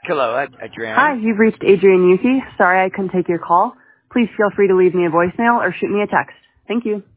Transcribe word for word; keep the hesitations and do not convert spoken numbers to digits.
Hello, Ad- Adrian. Hi, you've reached Adrian Yuki. Sorry I couldn't take your call. Please feel free to leave me a voicemail or shoot me a text. Thank you.